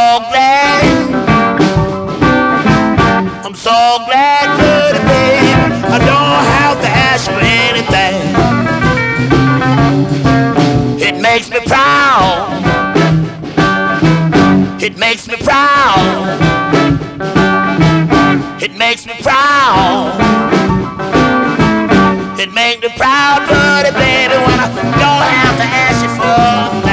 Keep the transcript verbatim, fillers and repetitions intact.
glad, I'm so glad, pretty baby. I don't have to ask for anything. It makes me proud. It makes me proud. It makes me proud. It makes me proud, pretty baby, when I don't have to ask you for